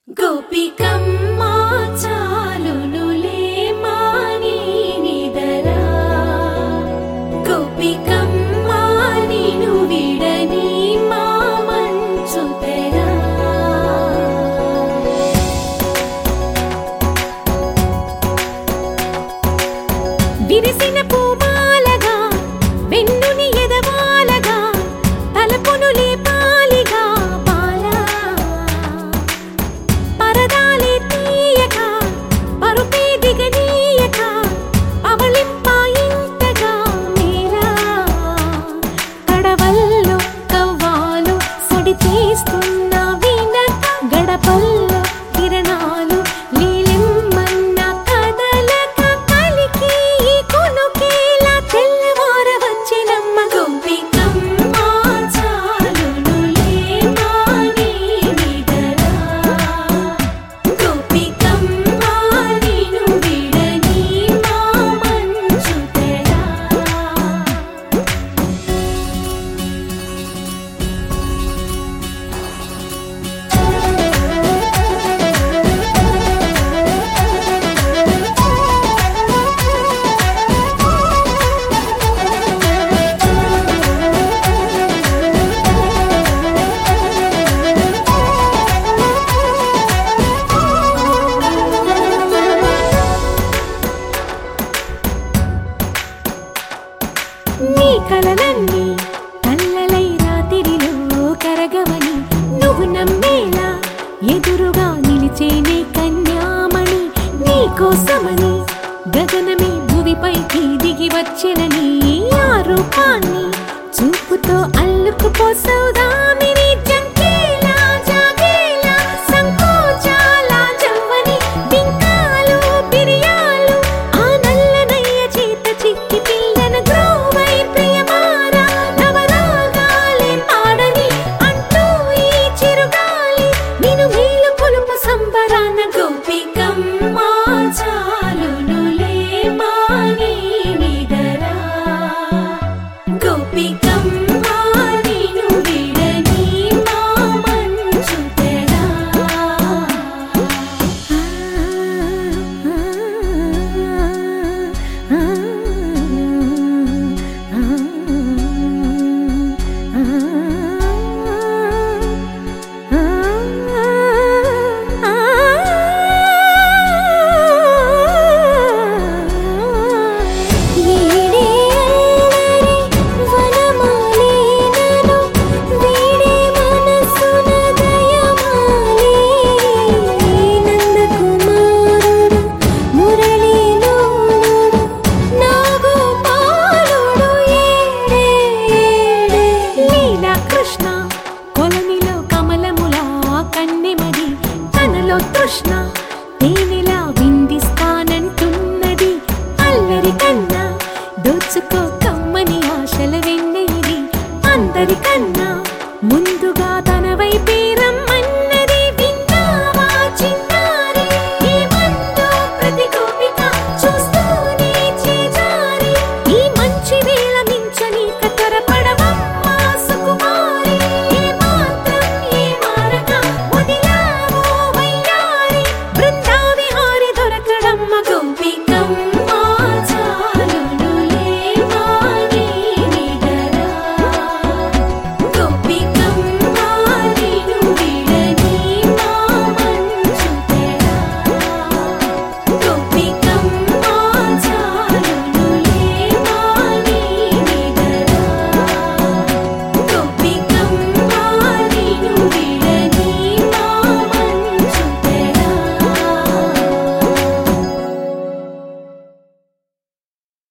గోపికమ్మ చాలునులే మాని నిదరా గోపికమ్మ నిను విడని మా మంచు తెరా విరిసిన పూమాలగా వెన్నుని ఎదవాలగా తలపును లేపాలిగా బాలా పరదాలే తీయక పరుపే దిగనీయక అవలింపాయింతగా మీరా కడవల్లో కవ్వాలు సడి చేస్తున్న వినక గడపల్లో కిరణాలు నీలిమ్మన్న కదలక కలికి కొనుకేలా తెల్లవార వచ్చినమ్మ గోపికమ్మ చాలునులే మాని నిదరా గోపికమ్మ నిను విడని మా మంచు తెరా నీ కలలన్నీ కల్లలై రాత్రిలో కరగవని నువ్వు నమ్మేలా ఎదురుగా నిలిచేనే కన్యామణి నీ కోసమని గగనమే భూమిపైకి దిగి వచ్చెనని ఆ రూపాన్ని చూపుతో అల్లుకుపోసౌదామిని జంకేలా జాగేలా సంకోచాల జవ్వని బింకాలు బిరియాలు ఆ నల్లనయ్య చేత చిక్కి పిల్లన గ్రోవై ప్రియమారా నవరాగాలే పాడని అంటూ ఈ చిరుగాలి నిన్ను మేలు కొలుపు సంబరాన గోపికమ్మ చాలునులే మాని నిదరా గోపికమ్మ నిను విడని మా మంచు తెరా కృష్ణ కొలనిలో కమలములా కన్నెమది తనలో తృష్ణ